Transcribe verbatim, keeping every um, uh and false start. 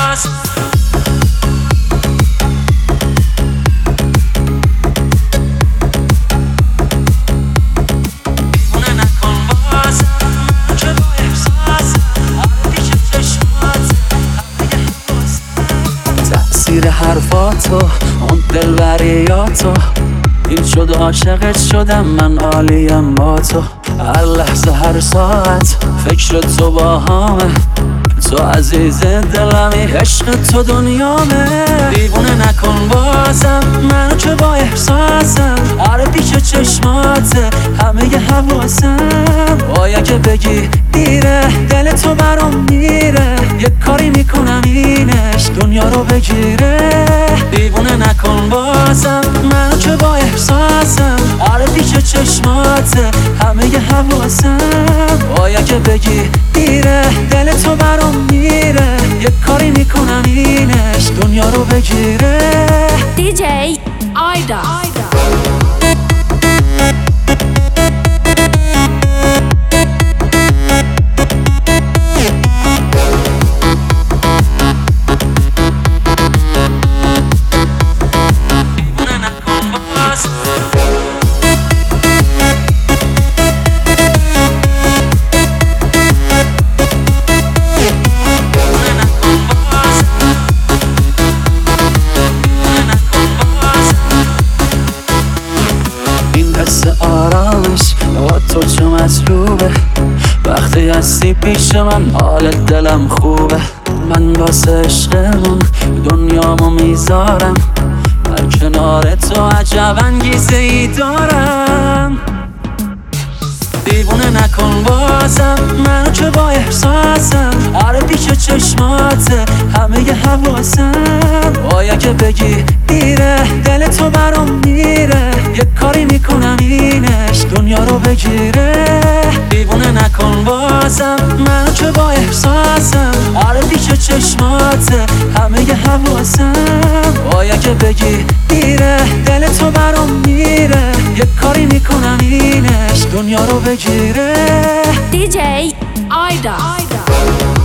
تأثیر حرفاتو اون دلبریاتو این شد عاشقت شدم من عالیم با تو. هر لحظه هر ساعت فکر تو با همه، تو عزیز دلمی عشق تو دنیامه. دیوونه نکن بازم منو که با احساسم، آره پیش چشماته همه ی حواسم. وای اگه بگی دیره دل تو برام میره، یک کاری میکنم اینش دنیا رو بگیره. دیوونه نکن بازم منو که با احساسم، آره پیش چشماته همه ی حواسم. وای اگه بگی دیره دل تو برام میره، یک کاری میکنم اینش دنیا رو بگیره. دی جی آیدا آرامش با تو چه مطلوبه، وقتی هستی پیش من حال دلم خوبه. من واسه عشقمون دنیامو میذارم، در کنار تو عجب انگیزه ای دارم. دیوونه نکن بازم منو که با احساسم، آره پیش چشماته همه ی حواسم. وای اگه بگی دیره دل تو برام میره، یک کاری میکنم اینش دنیا رو بگیره. دیوونه نکن بازم منو که با احساسم، آره پیش چشماته همه ی حواسم. وای اگه بگی دیره دل تو برام میره، یک کاری میکنم اینش دنیا رو بگیره. دی جی آیدا